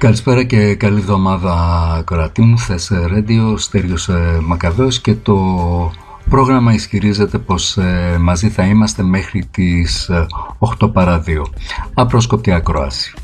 Καλησπέρα και καλή εβδομάδα, κορατή μου. Θες Radio, Στέριος Μακαβαίος, και το πρόγραμμα ισχυρίζεται πως μαζί θα είμαστε μέχρι τις 8 παρά 2. Απρόσκοπτη ακρόαση.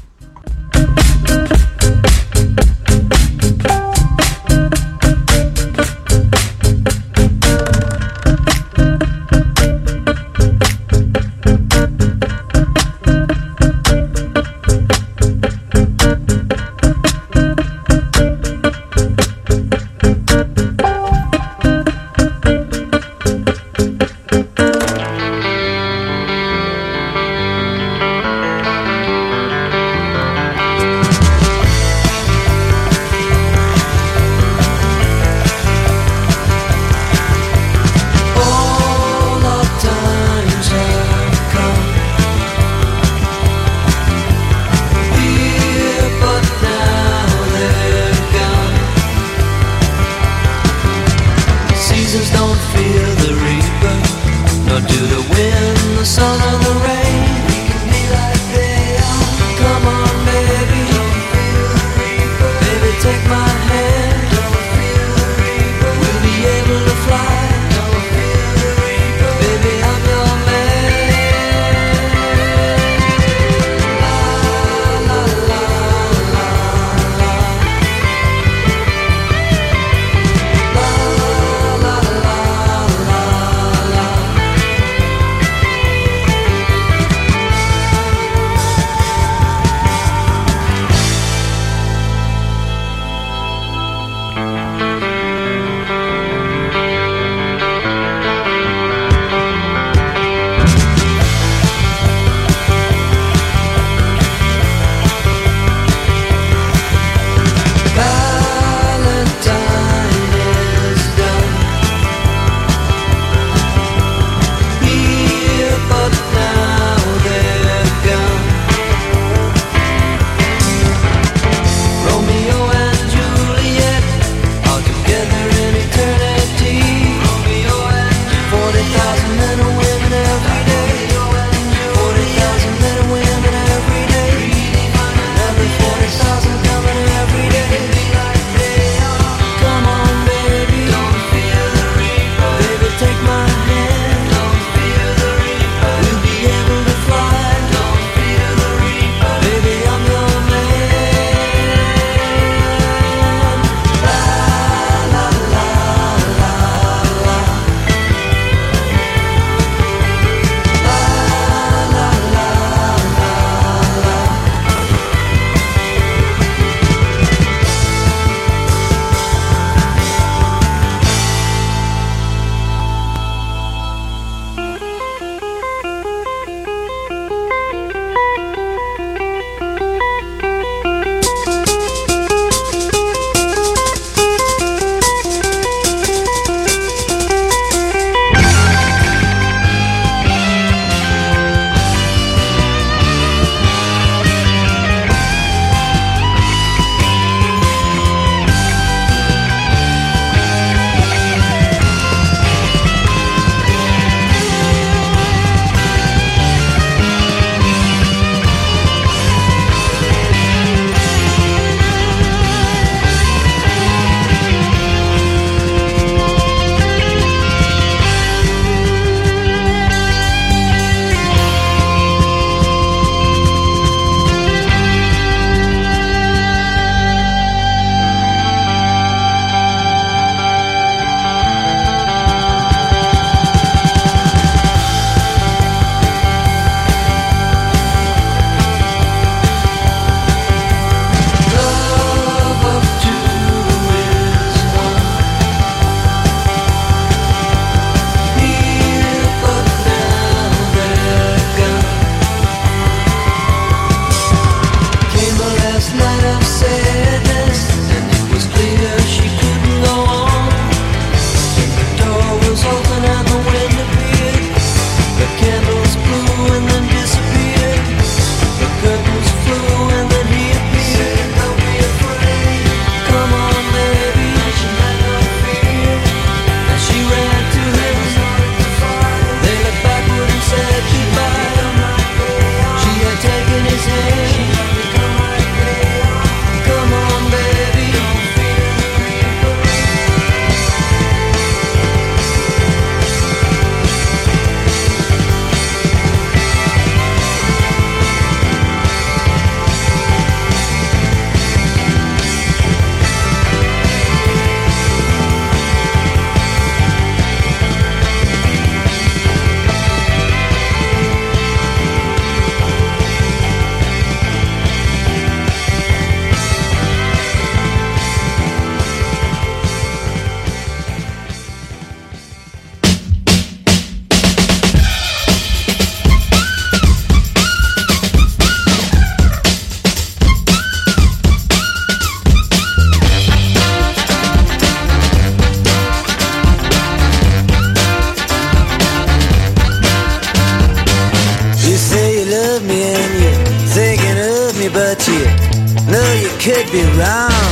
round.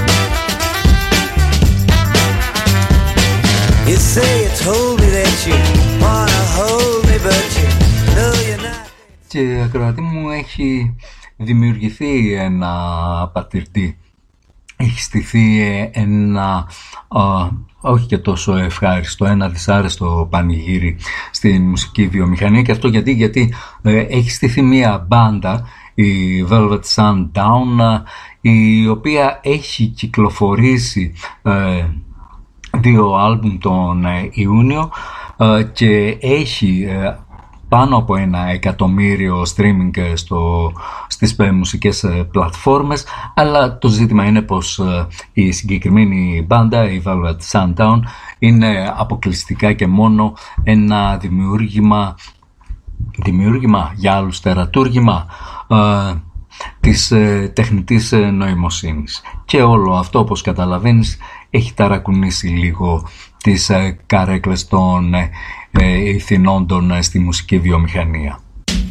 You say you told me that you wanna hold me, but you know you're not. Και ακροατή μου, έχει δημιουργηθεί ένα πατηρτή. Έχει στηθεί ένα όχι και τόσο ευχάριστο, ένα δυσάρεστο πανηγύρι στην μουσική βιομηχανία. Και αυτό γιατί έχει στηθεί μια μπάντα, η Velvet Sundown, η οποία έχει κυκλοφορήσει 2 άλμπουμ τον Ιούνιο και έχει πάνω από 1 εκατομμύριο streaming στις μουσικές πλατφόρμες, αλλά το ζήτημα είναι πως η συγκεκριμένη μπάντα, η Velvet Sundown, είναι αποκλειστικά και μόνο ένα δημιούργημα για άλλους, τερατούργημα της τεχνητής νοημοσύνης. Και όλο αυτό, όπως καταλαβαίνεις, έχει ταρακουνήσει λίγο τις καρέκλες των ηθινόντων στη μουσική βιομηχανία.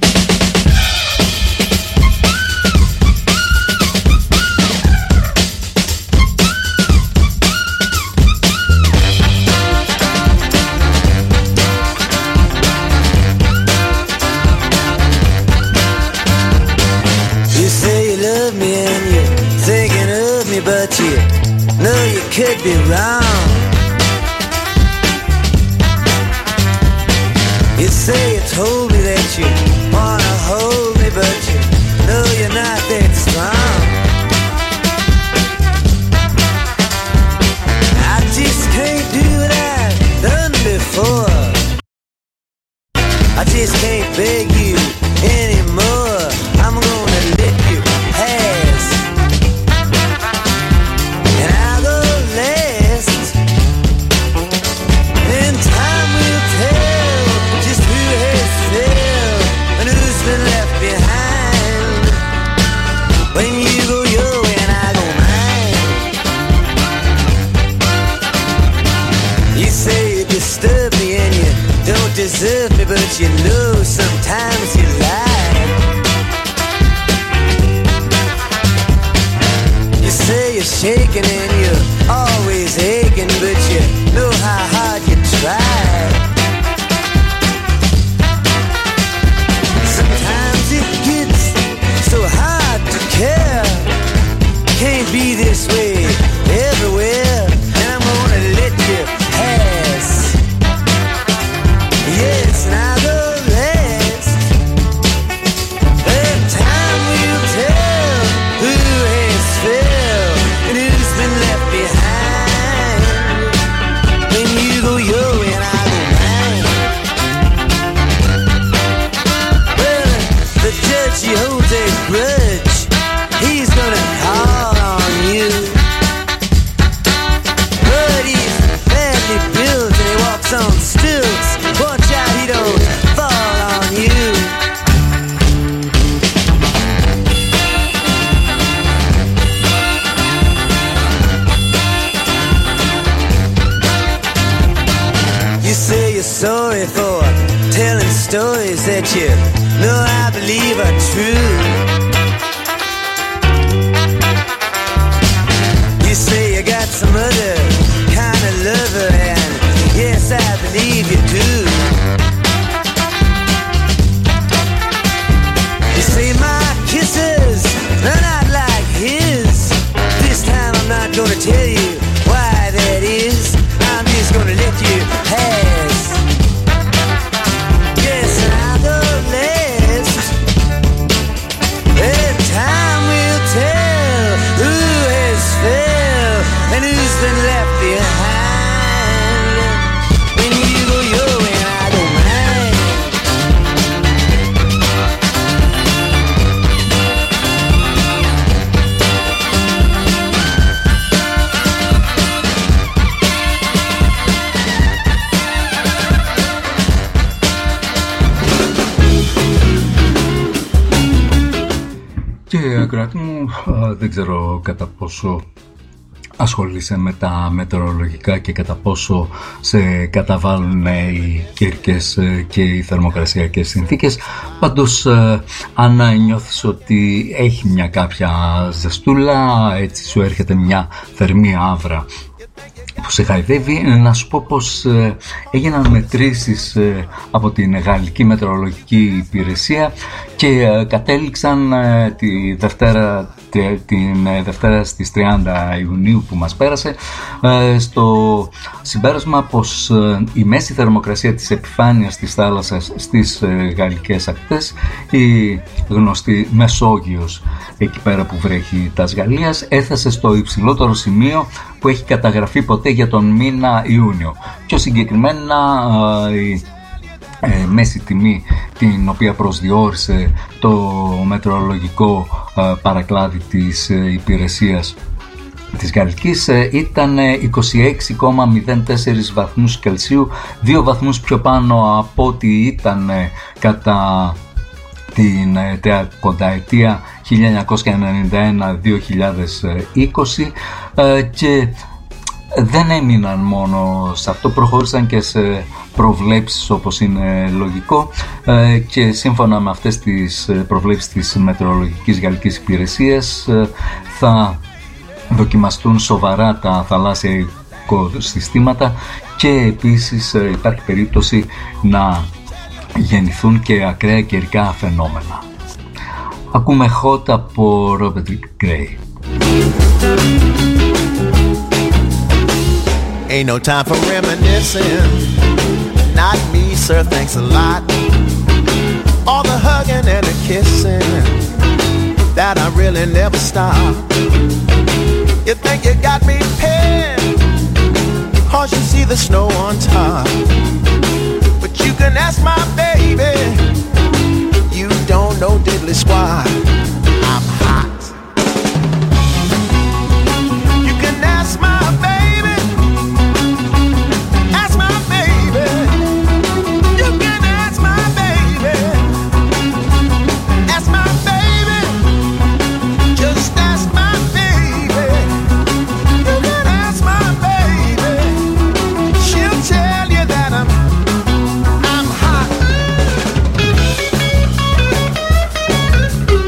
You say you love me and you're thinking of me, but you know you could be wrong. You say you told me that you wanna hold me, but you know you're not that strong. I just can't do what I've done before. I just can't beg you anymore. I'm gonna let you pass, and I'll go last, and time will tell just who has failed and who's been left behind. When you go your way and I go mine. You say you disturb me and you don't deserve me, but you know sometimes you lie. You say you're shaking and you're always aching, but you know how hard you try. Sometimes it gets so hard to care. Can't be this way everywhere, and I'm gonna let you pass. Yes, and I'll go last. And time will tell who has failed and who's been left behind. When you go your way and I go mine. Well, the judge, he holds a grudge. He's gonna call on you. But he's badly built and he walks on stilts. Watch out he don't fall on you. You say you're sorry for telling stories that you know I believe are true. You say you got some other kind of lover, and yes, I believe you do. You say my kisses are not like his. This time I'm not gonna tell you why that is. I'm just gonna let you pass. Yes, and I'll go last. And time will tell who has failed and who's been left behind. When you go your way and I go mine. Και ακροατή μου, δεν ξέρω κατά πόσο ασχολείσαι με τα μετεωρολογικά και κατά πόσο σε καταβάλουν οι καιρικές και οι θερμοκρασιακές συνθήκες. Πάντως αν νιώθεις ότι έχει μια κάποια ζεστούλα, έτσι σου έρχεται μια θερμή άβρα που σε χαϊδεύει, να σου πω πως έγιναν μετρήσεις από την Γαλλική Μετεωρολογική Υπηρεσία και κατέληξαν την Δευτέρα στις 30 Ιουνίου που μας πέρασε στο συμπέρασμα πως η μέση θερμοκρασία της επιφάνειας της θάλασσας στις γαλλικές ακτές, η γνωστή Μεσόγειος, εκεί πέρα που βρέχει τας Γαλλίας, έφτασε στο υψηλότερο σημείο που έχει καταγραφεί ποτέ για τον μήνα Ιούνιο. Πιο συγκεκριμένα η μέση τιμή την οποία προσδιορίσε το μετεωρολογικό παρακλάδι της υπηρεσίας της Γαλλικής ήταν 26,04 βαθμούς Κελσίου, 2 βαθμούς πιο πάνω από ό,τι ήταν κατά την κονταετία 1991-2020 και δεν έμειναν μόνο σε αυτό, προχώρησαν και σε προβλέψεις όπως είναι λογικό και σύμφωνα με αυτές τις προβλέψεις της Μετεωρολογικής Γαλλικής Υπηρεσίας θα δοκιμαστούν σοβαρά τα θαλάσσια οικοσυστήματα και επίσης υπάρχει περίπτωση να γεννηθούν και ακραία καιρικά φαινόμενα. Ακούμε Hot από Robert Gray. Ain't no time for reminiscing. Not me, sir, thanks a lot. All the hugging and the kissing that I really never stop. You think you got me pinned, 'cause you see the snow on top. But you can ask my baby, you don't know diddly squat. I'm hot. You can ask my baby, ask my baby. You can ask my baby, ask my baby. Just ask my baby. You can ask my baby. She'll tell you that I'm hot.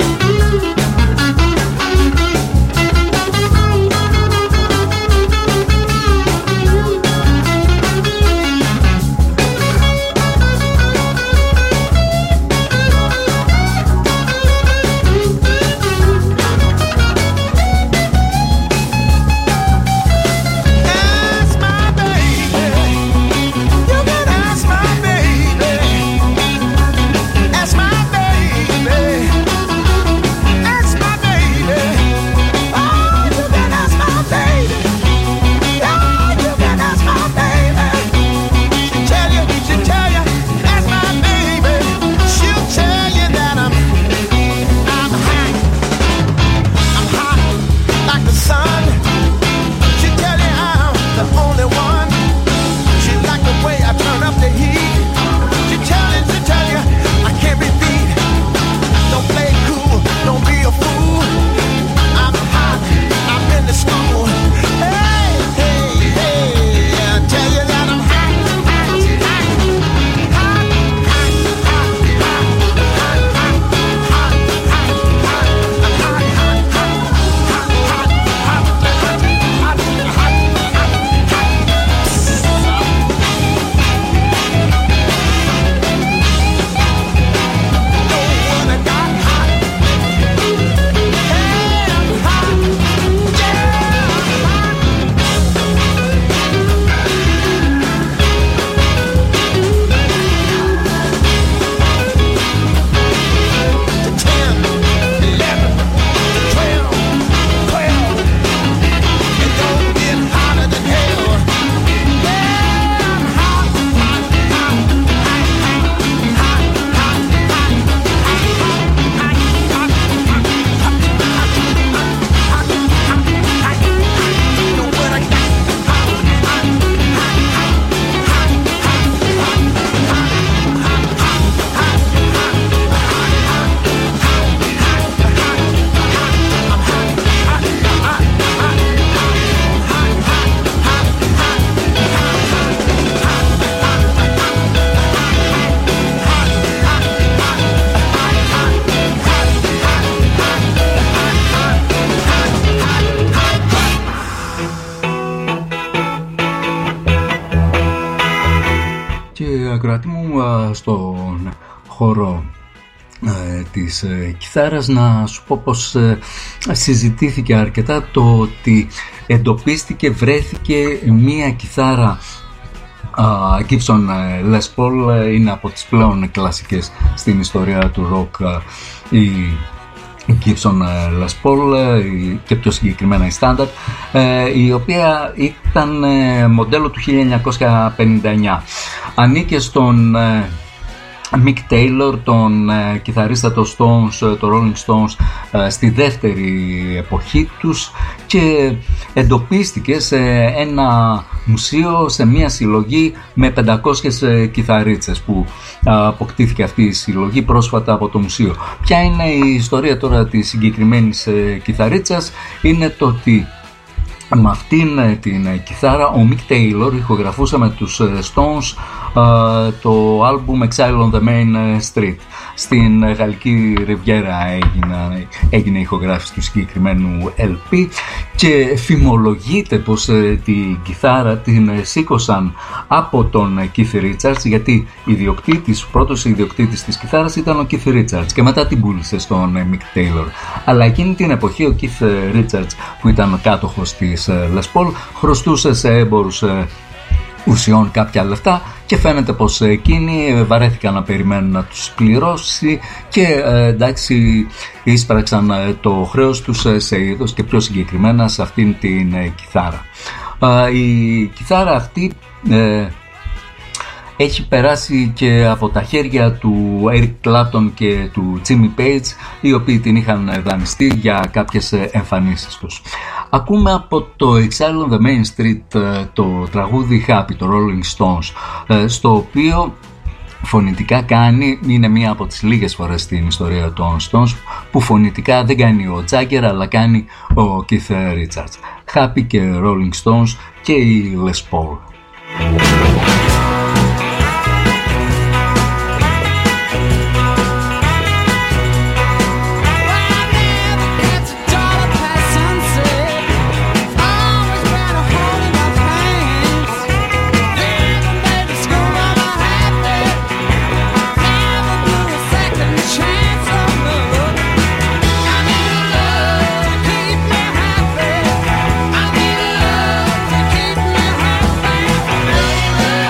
ακροατή μου, στον χώρο της κιθάρας να σου πω πως συζητήθηκε αρκετά το ότι εντοπίστηκε, βρέθηκε μία κιθάρα Gibson Les Paul, είναι από τις πλέον κλασικές στην ιστορία του rock η Gibson Les Paul και πιο συγκεκριμένα η Standard, η οποία ήταν μοντέλο του 1959. Ανήκε στον Mick Taylor, τον κιθαρίστα των Stones, το Rolling Stones, στη δεύτερη εποχή τους, και εντοπίστηκε σε ένα μουσείο, σε μια συλλογή με 500 κιθαρίτσες που αποκτήθηκε αυτή η συλλογή πρόσφατα από το μουσείο. Ποια είναι η ιστορία τώρα της συγκεκριμένης κιθαρίτσας? Είναι το ότι με αυτήν την κιθάρα ο Mick Taylor ηχογραφούσε με τους Stones το άλμπουμ Exile on the Main Street. Στην Γαλλική Ριβιέρα έγινε η ηχογράφηση του συγκεκριμένου LP και φημολογείται πως την κιθάρα την σήκωσαν από τον Keith Richards, γιατί ο πρώτος ιδιοκτήτης της κιθάρας ήταν ο Keith Richards και μετά την πούλησε στον Mick Taylor. Αλλά εκείνη την εποχή ο Keith Richards, που ήταν κάτοχος της Les Paul, χρωστούσε σε έμπορους ουσιών κάποια λεφτά και φαίνεται πως εκείνοι βαρέθηκαν να περιμένουν να τους πληρώσει και εντάξει, εισπράξαν το χρέος τους σε είδος και πιο συγκεκριμένα σε αυτήν την κιθάρα. Η κιθάρα αυτή έχει περάσει και από τα χέρια του Eric Clapton και του Jimmy Page, οι οποίοι την είχαν δανειστεί για κάποιες εμφανίσεις τους. Ακούμε από το Exile on the Main Street το τραγούδι Happy, το Rolling Stones, στο οποίο φωνητικά είναι μία από τις λίγες φορές στην ιστορία των Stones που φωνητικά δεν κάνει ο Jagger αλλά κάνει ο Keith Richards. Happy και Rolling Stones και η Les Paul. Baby,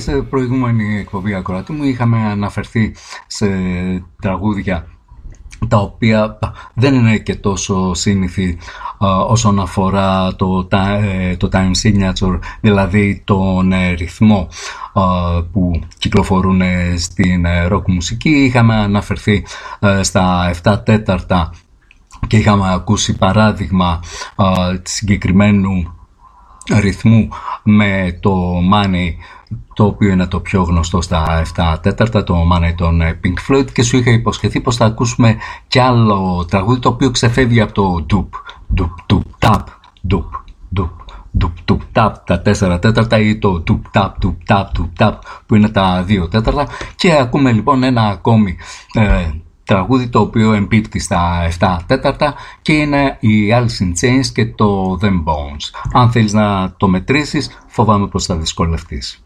σε προηγούμενη εκπομπή, ακροατή μου, είχαμε αναφερθεί σε τραγούδια τα οποία δεν είναι και τόσο σύνηθι όσον αφορά το time signature, δηλαδή τον ρυθμό που κυκλοφορούν στην rock μουσική. Είχαμε αναφερθεί στα 7 τέταρτα και είχαμε ακούσει παράδειγμα συγκεκριμένου ρυθμού με το Money, το οποίο είναι το πιο γνωστό στα 7 τέταρτα, το Money των Pink Floyd, και σου είχα υποσχεθεί πως θα ακούσουμε κι άλλο τραγούδι το οποίο ξεφεύγει από το doop, doop, doop, tap, doop, doop, doop, doop, tap, τα 4 τέταρτα, ή το doop, tap, doop, tap, doop, tap, που είναι τα 2 τέταρτα. Και ακούμε λοιπόν ένα ακόμη τραγούδι το οποίο εμπίπτει στα 7 τέταρτα και είναι η Alice in Chains και το Them Bones. Αν θέλεις να το μετρήσεις, φοβάμαι πως θα δυσκολευτείς.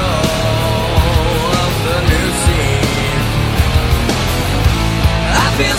I've been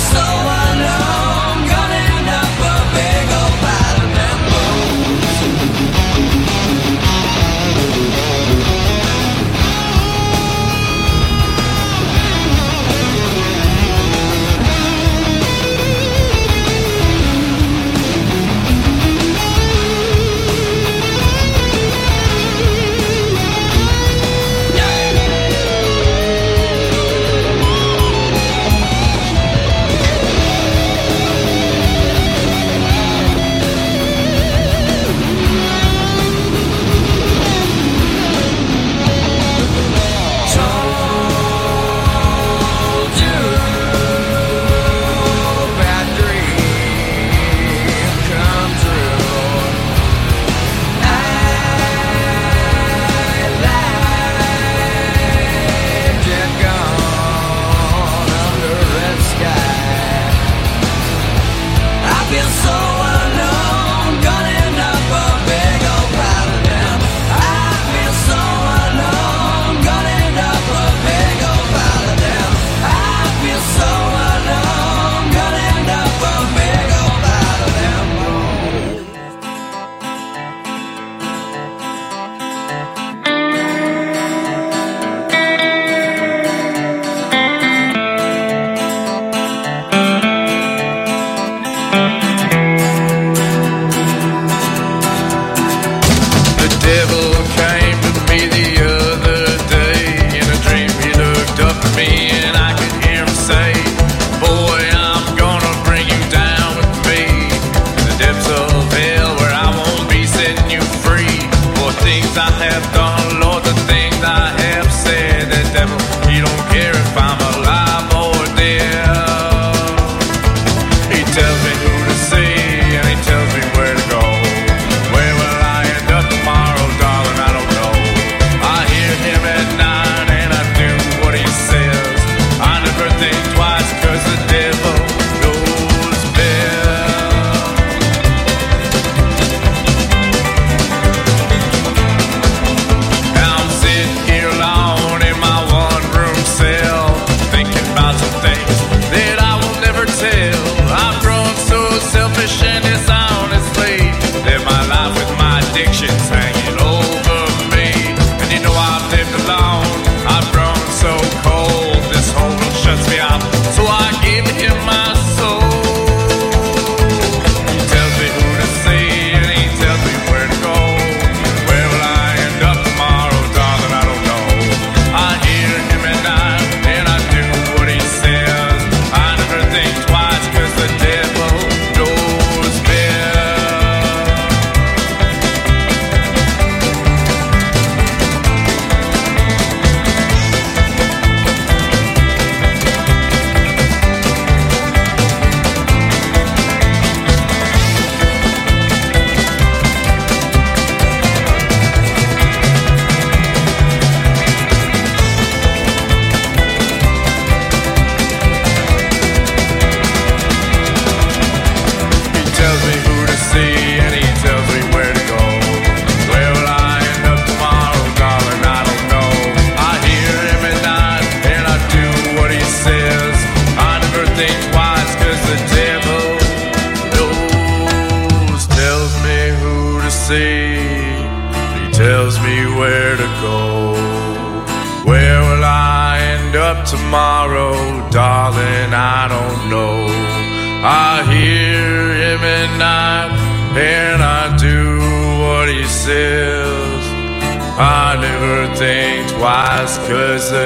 go? Where will I end up tomorrow? Darling, I don't know. I hear him at night and I do what he says. I never think twice 'cause the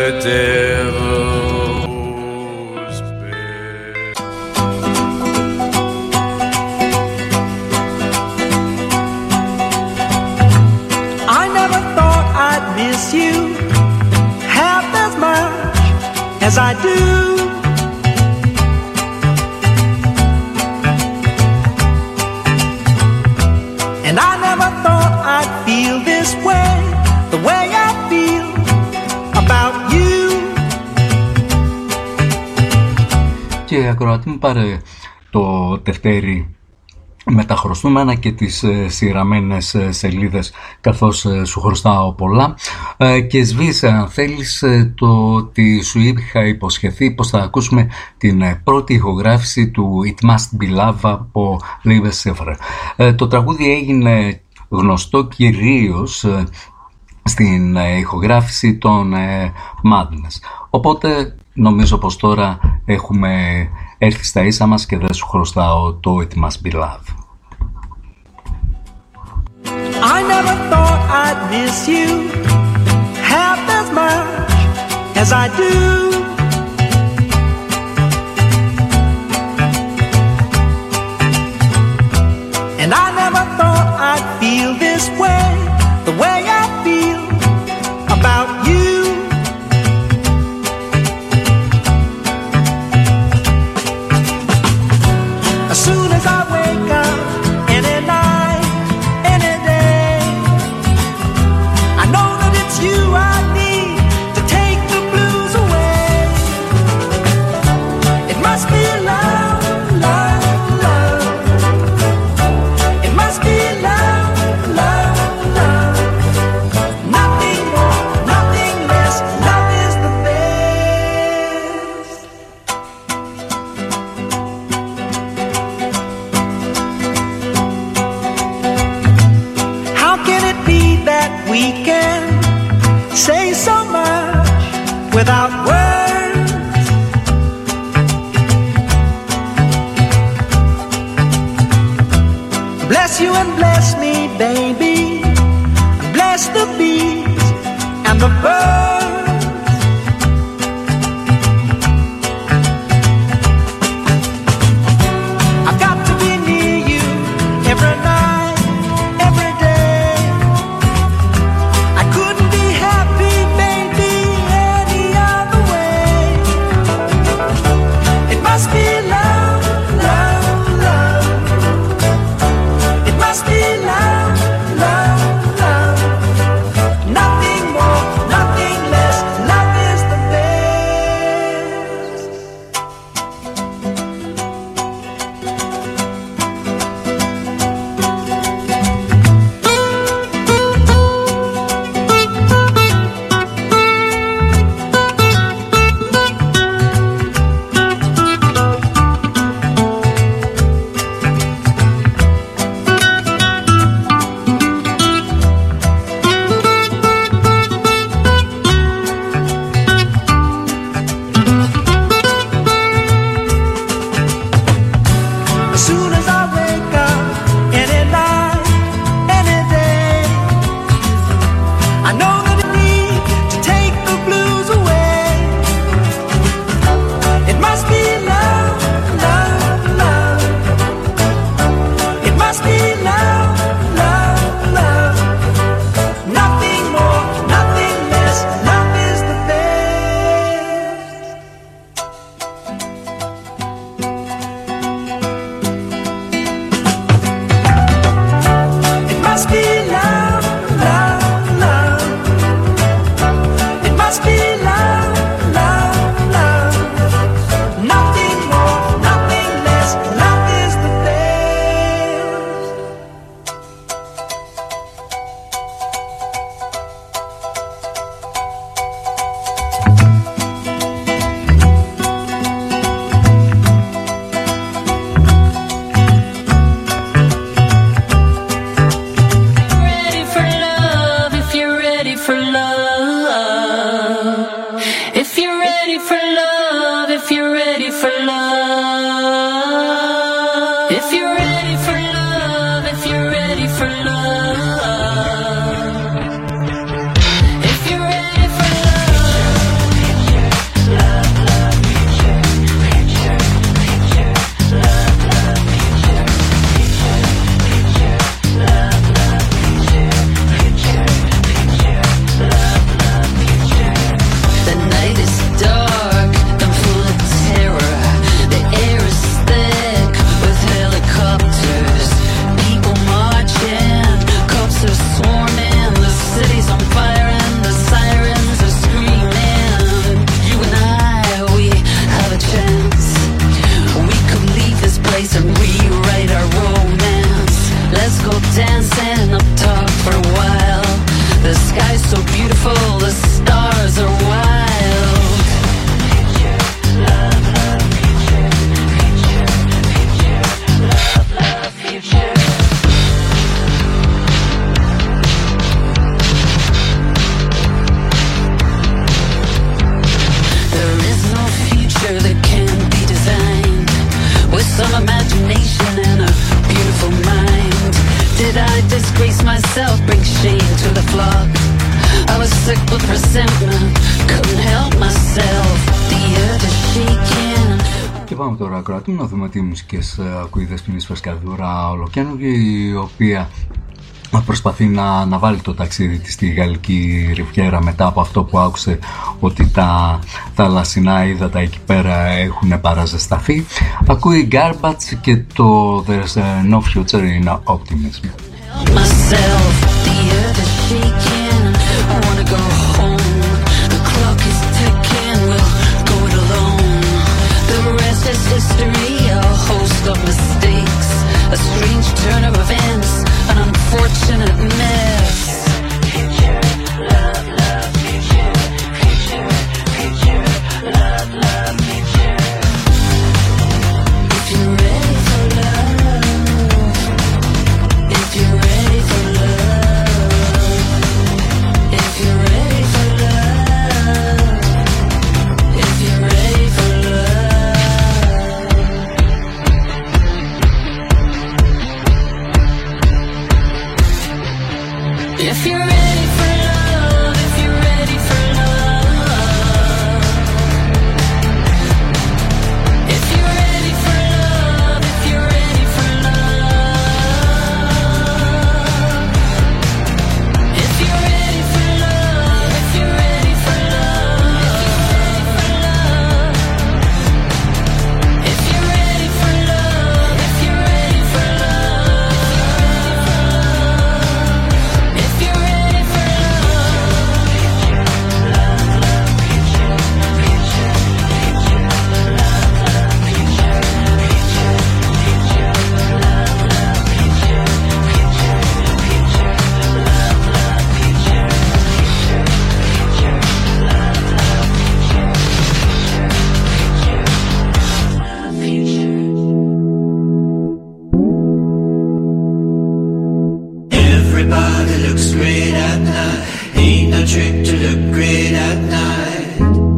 devil's best. I never thought I'd miss you half as much as I do. And I never thought I'd feel this way, the way I feel about you. Και ακροατή μου, πάρε το τευτέρι με τα χρωστούμενα και τις σειραμένες σελίδες, καθώς σου χρωστάω πολλά, και σβήσε αν θέλεις το ότι σου είχα υποσχεθεί πως θα ακούσουμε την πρώτη ηχογράφηση του It Must Be Love από Live Sefer. Το τραγούδι έγινε γνωστό κυρίως στην ηχογράφηση των Madness, οπότε νομίζω πως τώρα έχουμε έρθει στα ίσα μας και δεν σου χρωστάω το It Must Be Love. I never thought I'd miss you half as much as I do. And I never thought I'd feel this way, the way I feel about you. As soon as I wake up, any night, any day, I know that it's you I need to take the blues away. It must be love, love, love. It must be love, love, love. Nothing more, nothing less. Love is the best. How can it be that we can say so much without words? Bless you and bless me, baby. Bless the bees and the birds. I've got to be near you every night, every day. I couldn't be happy, baby, any other way. It must be love, love, love. It must be love, love, love. Nothing more, nothing ready for love, if you're ready for love, if you're ready for love, if you're ready for love, love, future, future, future, love, future, future, future, love, future, future, future, love, future. The night is dark and full of terror. The air is thick with helicopters. People marching, cops are swarming. The city's on fire and the sirens are screaming. You and I, we have a chance. We could leave this place and rewrite our romance. Let's go dancing up top for a while. The sky's so beautiful, the stars are wild. Future, love, love, future, future, future, love, love, future. There is no future that can be designed with some imagination and a beautiful mind. Did I disgrace myself, bring shame to the flock? I was sick with resentment, couldn't help myself. The earth is shaking. Και πάμε τώρα, ακροατή μου, να δούμε τι μουσικές ακούει η Δεσποινής Φρεσκαδούρα Ολοκένουργη, η οποία προσπαθεί να βάλει το ταξίδι της στη Γαλλική Ριβιέρα μετά από αυτό που άκουσε ότι τα θαλασσινά ύδατα εκεί πέρα έχουν παραζεσταθεί. Ακούει Garbage και το There's no future in optimism. Myself, the earth is shaking. I wanna go home. The clock is ticking. We'll go it alone. The rest is history. A host of mistakes. A strange turn of events. An unfortunate mess. Future, love, love, future, future, future, love, love, future. If you're ready for love, if you're ready for love, if you're ready for love, if you're ready for love. If you're ready for love, if you're ready for love, if you're ready for love, if you're ready for love, if you're ready for love, if you're ready for love, if you're ready for love, if you're ready for love, if you're ready for Everybody looks great at night. Ain't no trick to look great at night.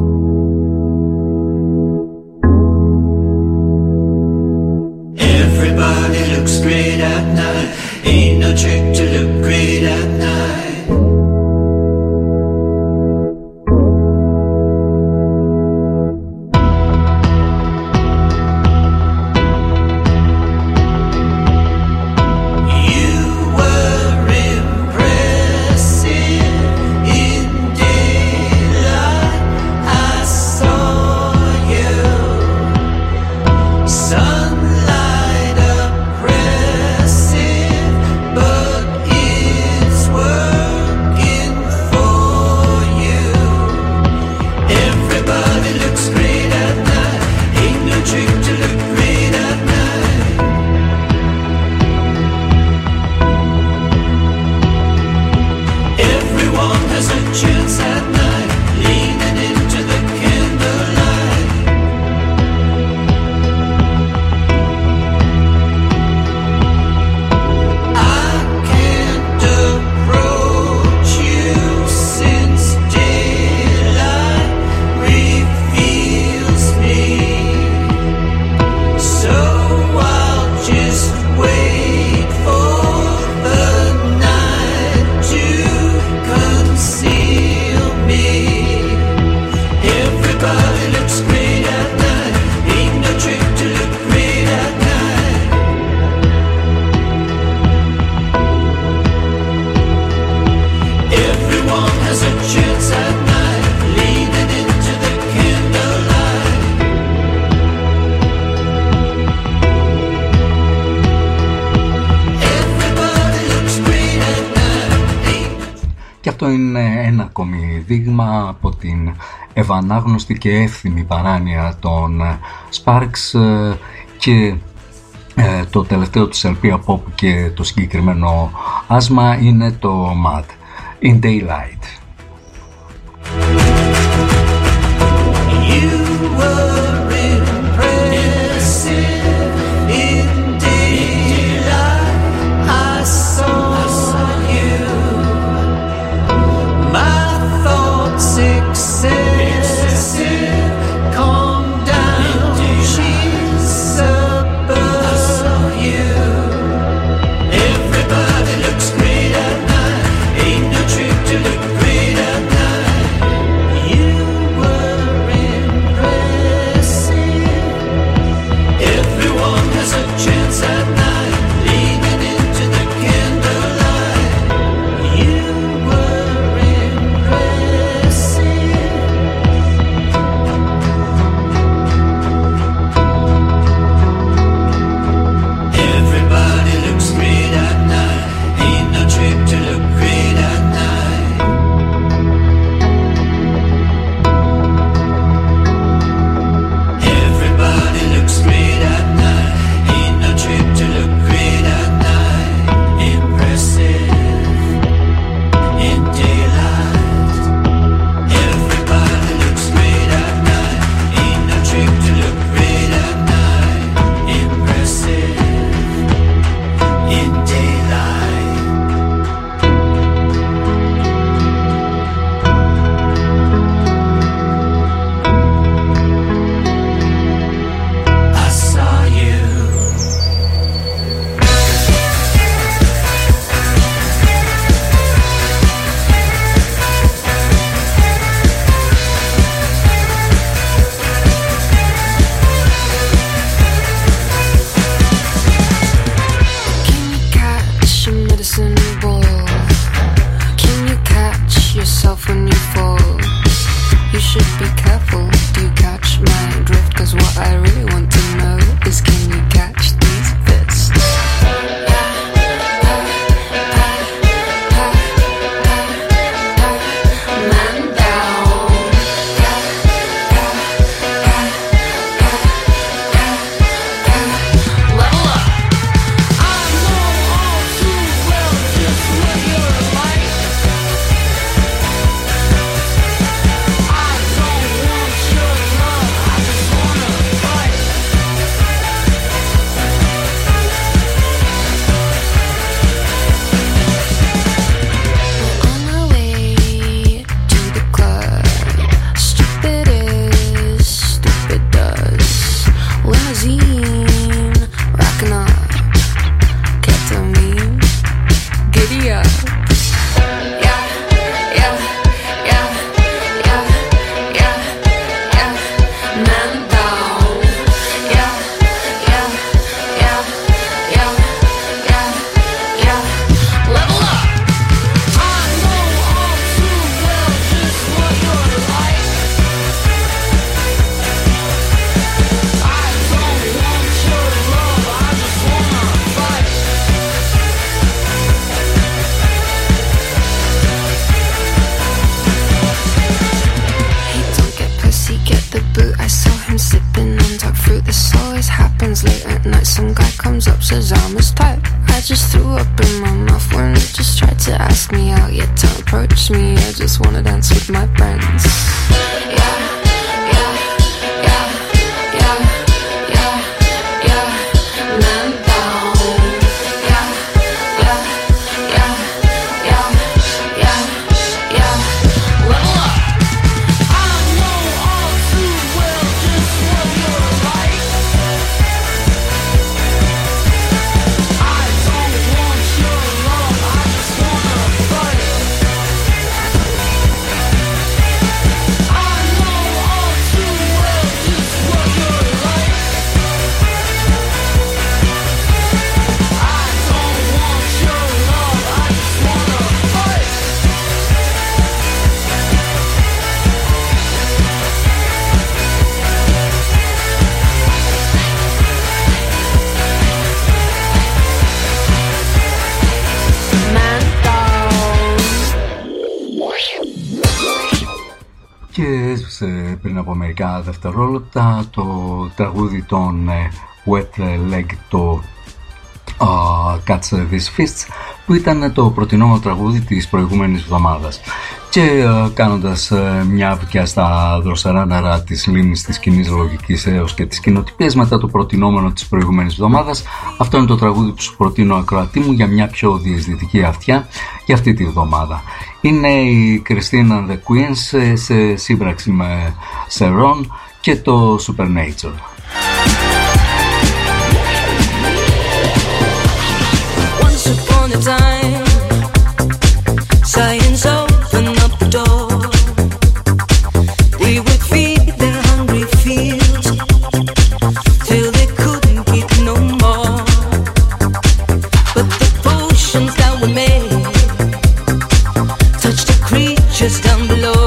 Everybody looks great at night. Ain't no trick to look great at night. You were impressive in daylight. I saw you. Sunlight oppressive, but αυτό είναι ένα ακόμη δείγμα από την ευανάγνωστη και εύθυμη παράνοια των Sparks και το τελευταίο της LP από όπου και το συγκεκριμένο άσμα είναι το Mad in Daylight. You were impressive in daylight. I saw you. My thoughts excessive. Calm down. She's above you. Everybody looks great at night. Ain't no trick to look great at night. You were impressive. Everyone has a chance at night, leaning into the candlelight. You were impressive. Everybody looks great at night. Ain't no trick to look great at night. Everybody looks great at night. Ain't no trick to look great at night. Impressive in daylight. Everybody looks great at night. Ain't no trick to look great at night. Impressive in daylight. I saw you. Can you catch a medicine ball? Can you catch yourself when you fall? You should be careful. Do you catch my drift? 'Cause what I really want to know is, can you catch these fists? Man down. Level up. I know all too well just what you're like. I don't want your love, I just wanna fight. We're on our way to the club. Stupid is, stupid does. Limousine, rocking up. Ketamine, giddy up. Yeah, yeah, yeah, yeah, yeah, yeah. Man down. Yeah, yeah, yeah, yeah, yeah, yeah. Level up. I know all too well just what you're like. I don't want your love, I just wanna fight. Hey, don't get pussy, get the boot. I saw him sipping on dark fruit. This always happens late at night. Some guy comes up, says I'm his type. I just threw up in my mouth when he just tried to ask me out. Yeah, don't approach me, I just wanna dance with my friends. Yeah, yeah, yeah, yeah, yeah, yeah. Man down. Yeah, yeah, yeah, yeah, yeah, yeah. Level up. I know all too well just what you're like. I don't want your love, I just wanna fight. I know πριν από μερικά δευτερόλεπτα το τραγούδι των Wet Leg, το Catch These Fists, που ήταν το προτινόμενο τραγούδι της προηγούμενης εβδομάδας. Και κάνοντας μια βικιά στα δροσερά νερά της λίμνης της κοινής λογικής έως και της κοινοτυπίας μετά το προτινόμενο της προηγούμενης εβδομάδας, αυτό είναι το τραγούδι που σου προτείνω, ακροατή μου, για μια πιο διαισθητική αυτιά για αυτή τη εβδομάδα. Είναι η Christine and the Queens σε σύμπραξη με Seron και το Supernature. Upon a time, science opened up the door. We would feed their hungry fields till they couldn't get no more. But the potions that we made touched the creatures down below,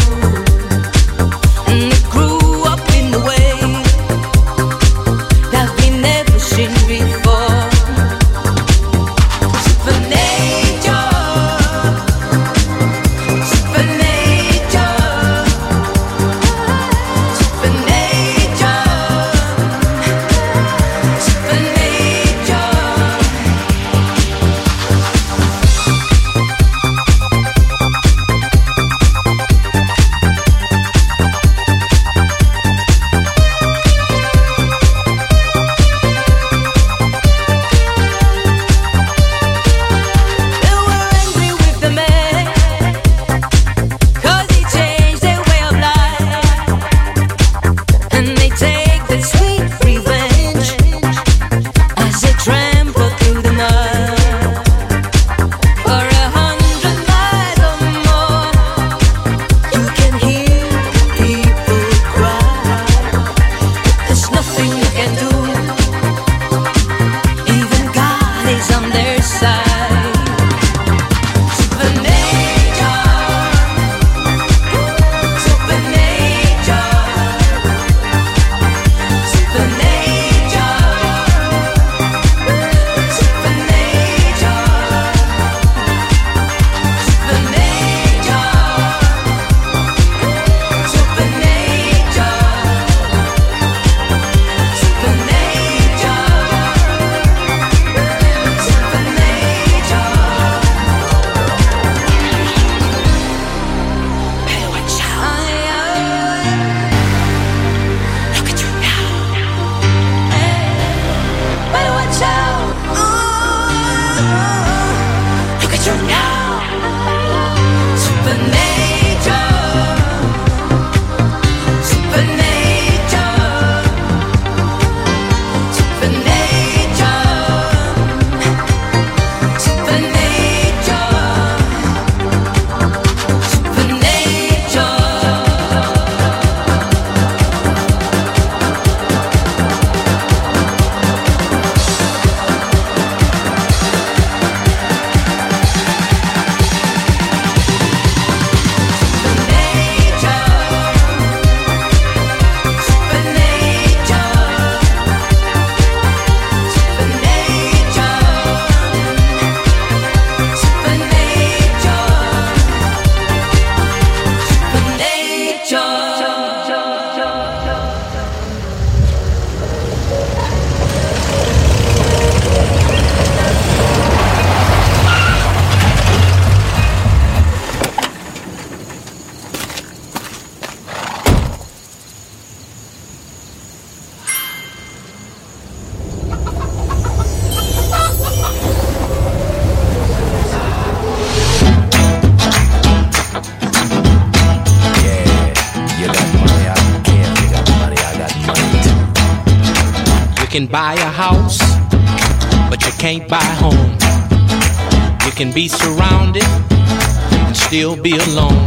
and they grew up in the way that we never seen before. can buy a house, but you can't buy a home. You can be surrounded and still be alone.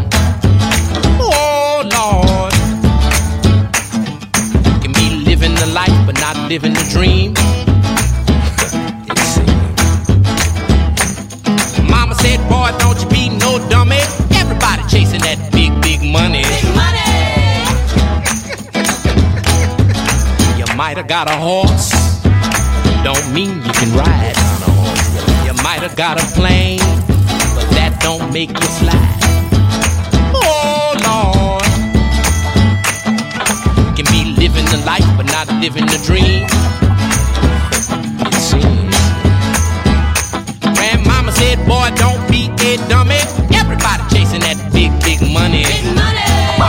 Oh, Lord. You can be living the life, but not living the dream. Mama said, boy, don't you be no dummy. Everybody chasing that big, big money. Big money. You might have got a horse, don't mean you can ride on a horse. You might have got a plane, but that don't make you fly. Oh, Lord. living the life, but not living the dream. It seems. Grandmama said, boy, don't be a dummy. Everybody chasing that big, big money. Big money.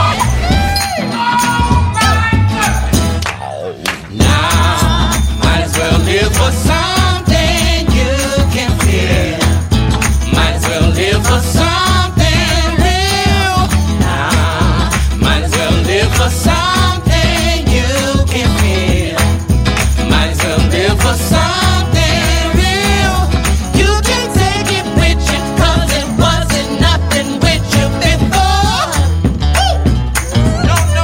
Now, might as well live for something you can feel. Might as well live for something real. Now, might as well live for something you can feel. Might as well live for something real. You can take it with you, 'cause it wasn't nothing with you before. No, no.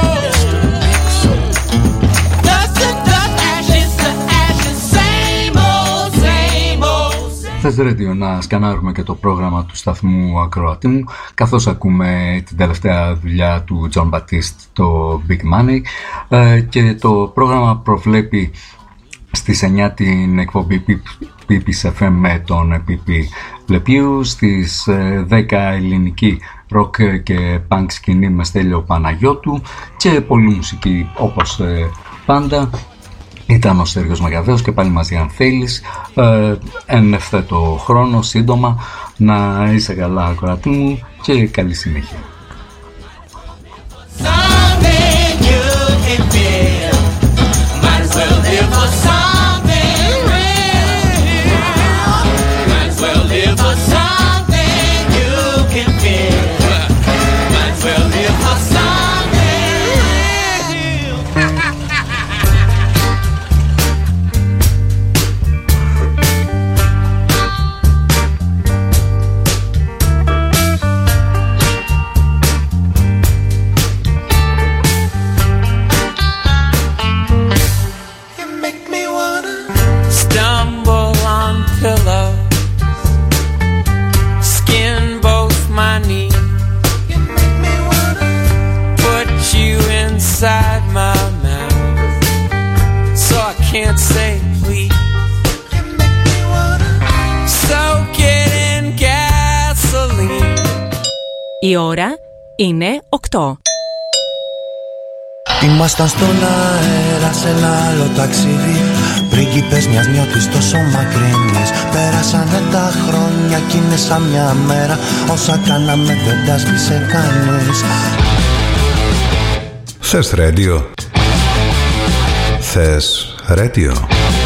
Dust to dust, ashes to ashes, same old, same old. Θες Radio να σκανάρουμε και το πρόγραμμα του σταθμού ακροατή μου, καθώς ακούμε την τελευταία δουλειά του John Batiste, το Big Money, και το πρόγραμμα προβλέπει στις 9 την εκπομπή Pipis FM με τον Πιπι Λεπίου, στις 10 ελληνική rock και punk σκηνή με Στέλιο Παναγιώτου και πολλή μουσική όπως πάντα. Ήταν ο Στέργιος Μακαβαίος και πάλι μαζί αν θέλεις, εν ευθέτω χρόνο, σύντομα. Να είσαι καλά ακροατή μου και καλή συνέχεια. Η ώρα είναι 8. Ήμασταν στον αέρα σε ένα άλλο ταξίδι, πρίγκιπες μιας νιώτης τόσο μακρινής. Πέρασανε τα χρόνια κι είναι σαν μια μέρα, όσα κάναμε δεν τα σβήσε κανείς. Θες radio? Θες radio?